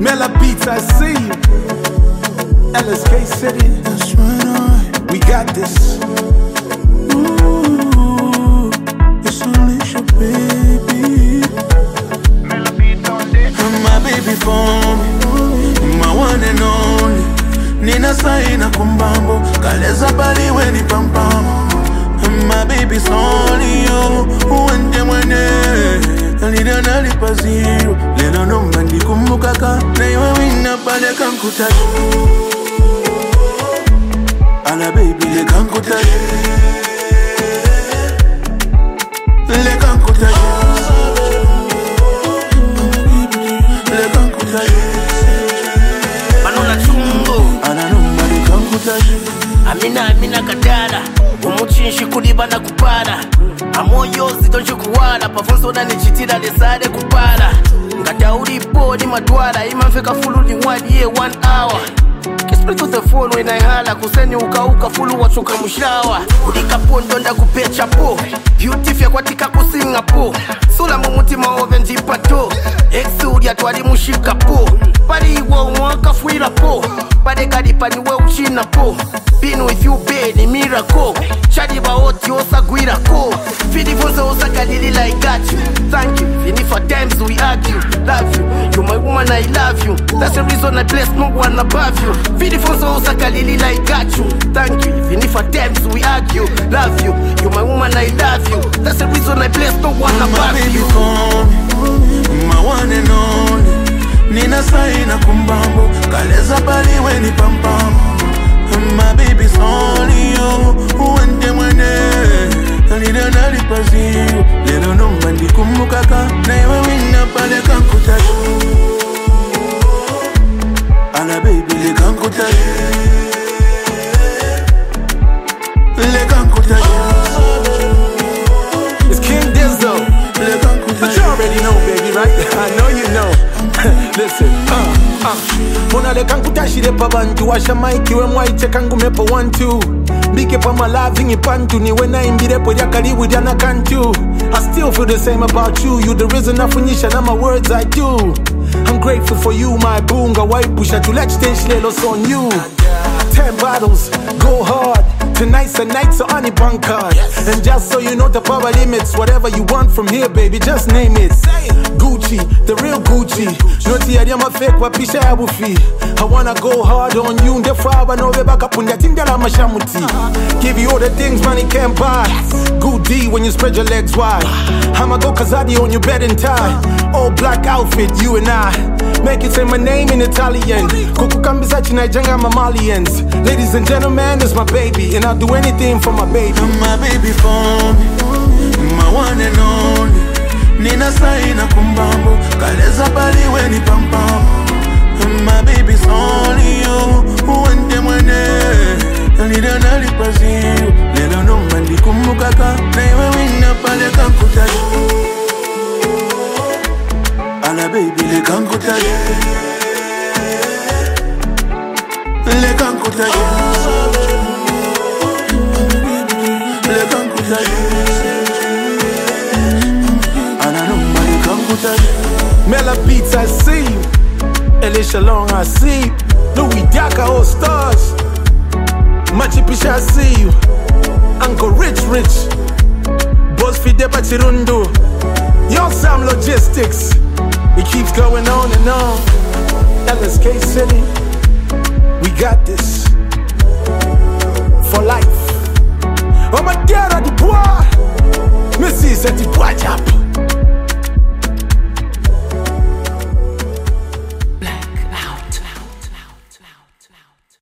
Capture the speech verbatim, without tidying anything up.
Mela Beats, I see you. L S K City, that's right on. We got this. Ooh, it's Alicia, baby. Mela Beats on this. My baby for me, my one and only. Nina saina kumbambo, kaleza bali weni pam pam. My baby's only you, uende mwene. Nalida nalipa zero, leno nomba ndikumukaka. Na iwe wina pale kankutaji. Ala baby le kankutaji. Le kankutaji. Le kankutaji. Manula chungu Ala nomba le kankutaji. Amina amina kadara umuchinshi kulibana kupara amoyo zitonje kuwala pafonso na nichitira desade kupara ngata ulipo ni madwala imafika fulu ni one year one hour Kisplit to the phone when I hala kuseni uka uka fulu wachuka mushawa Ulika pondo nda kupecha po Beauty ya kwa tika kusinga po Sula mumutima ove njipa to Exudia tuwali mushika po Pari iwa umwaka fuila po Pade kadipa niwe uchina po Been with you babe ni miracle Chadi ba oti osa guira ko Fidi fonza osa kalili like got you Thank you, and if at times we argue Love you, you're my woman I love you That's the reason I bless no one above you Fidi fonza osa kalili like got you Thank you, and if at times we argue Love you, you're my woman I love you That's the reason I bless no one above you My one and only Nina saina kumbambo kaleza bali weni pam pam. My baby's only you, uende mwene. Nalida nalipa zero, leno nomba ndikumukaka. Na iwe wina pale kankutaji. Ala baby le kankutaji. Le kankutaji. It's King Dizzo. Le kankutaji. But you already know, baby, right? I know you know. Listen, uh, uh. Mona le kankutashi de pabantu washa maiki we mwaiche kangu mepo one two. Bike pa malavingi pantu ni wena imbire po yakari wujana kantu. I still feel the same about you. You the reason afunyisha na my words I do. I'm grateful for you, my boonga waipusha to let stage lelos on you. Ten bottles, go hard. Tonight's a night, so honey bun card. And just so you know the power limits, whatever you want from here, baby, just name it. Gucci, the real Gucci. Noti adiyama fake wapisha ya bufi. I wanna go hard on you, ndefa no beba kapunya tindala mashamuti. Give you all the things money can't buy. Good D when you spread your legs wide. I'ma go Kazadi on your bed and tie. All black outfit, you and I. Make it say my name in Italian. Kukukambiza chinaijanga Mamalians. Ladies and gentlemen, it's my baby, and I'll do anything for my baby. My baby for me, my one and only. Nina saina kumbambo, kaleza bali weni pam pam. My baby's only you, uende mwene. Nalida nalipa zero, leno nomba ndikumukaka. Na iwe wina pale kankutaji. Ala baby le kankutaji. Le kankutaji. Le kankutaji. Ana nomba le kankutaji. Mela Beats, I see you. Alicia Long, I see you. Louis Daka, all stars. Machipisha, I see you. Uncle Rich Rich. Boss Fide Bachirundo. Young Sam Logistics. It keeps going on and on. L S K City, we got this for life. Oh my God, the boy, Missy said the boy job.